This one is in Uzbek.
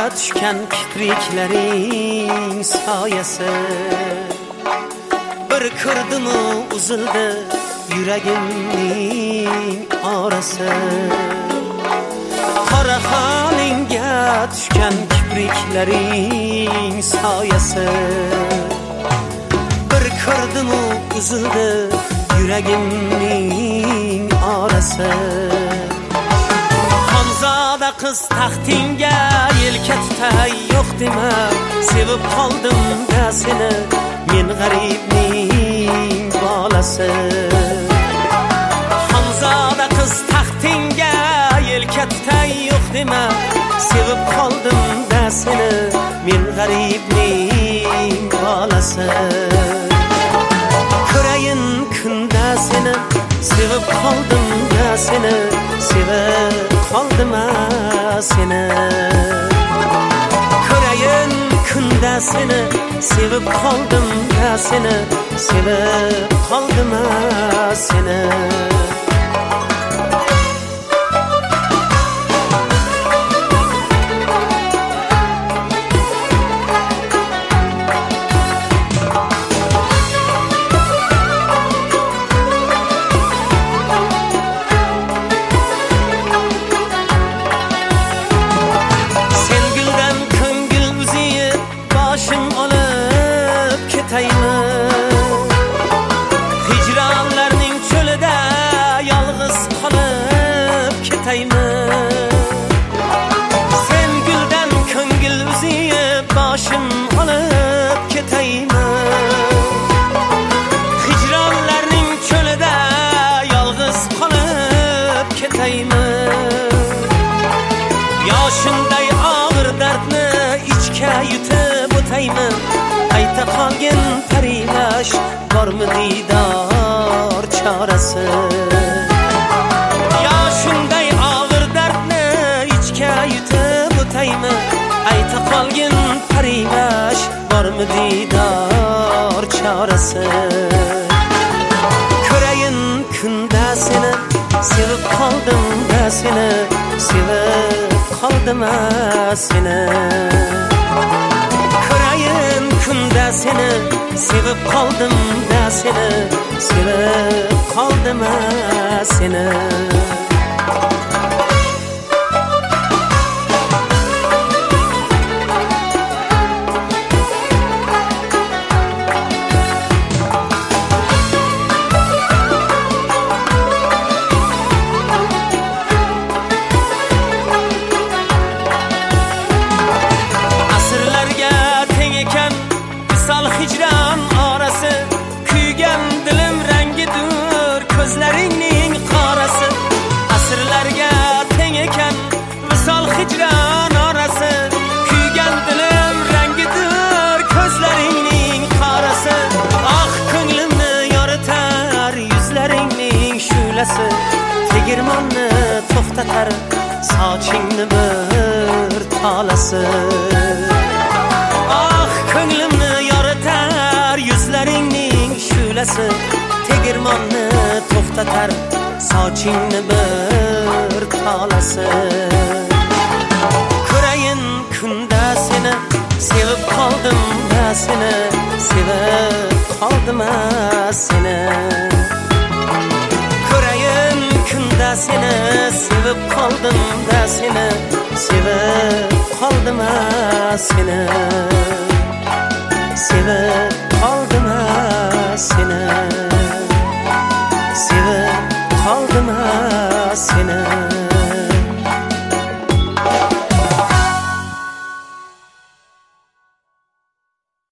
tushgan kipriklaring soyasi. Bir ko'rdimu uzildi yuragimning orasi. Qora holingga tushgan kipriklaring soyasi. Bir ko'rdimu uzildi yuragimning orasi. Xonzoda qiz taxtingga yelka tutay yo'q dema, sevib qoldim da seni men g'aribning bolasi. Xonzoda qiz taxtingga yelka tutay yo'q dema, sevib qoldim da seni men g'aribning bolasi. Ko'rayin kunda seni, sevib qoldim da seni, sevib qoldim seni. Ko'rayin kunda seni, sevib qoldim da seni, sevib qoldim seni. Hicranlarning cho'lida yolg'iz qolib ketaymi? Sen guldan ko'ngil uzib boshim olib ketaymi? Hicranlarning cho'lida yolg'iz qolib ketaymi? Yoshimday og'ir dardni ichga yutib o'taymi? Ayta qolgin parilash bormi diydor chorasi? Yoshimday og'ir dardni ichga yutib o'taymi? Ayta qolgin parilash bormi diydor chorasi? Ko'rayin kunda seni, sevib qoldim da seni, sevib qoldim seni. Ko'rayin kunda seni, sevib qoldim da seni, sevib qoldim seni. Hicran orasi, kuygan dilim rangidir ko'zlaringning qorasi. Asrlarga teng ekan visol hijron orasi, kuygan dilim rangidir ko'zlaringning qorasi. Ah ko'nglimni yoritar yuzlaringning shu'lasi, tegirmonni to'xtatar sochingni bir tolasi. Ah ko'nglimni yuzlaringning shu'lasi, tegirmonni to'xtatar sochingni bir tolasi. Ko'rayin kunda seni, sevib qoldim da seni, sevib qoldim seni. Ko'rayin kunda seni, sevib qoldim da seni, sevib qoldim seni.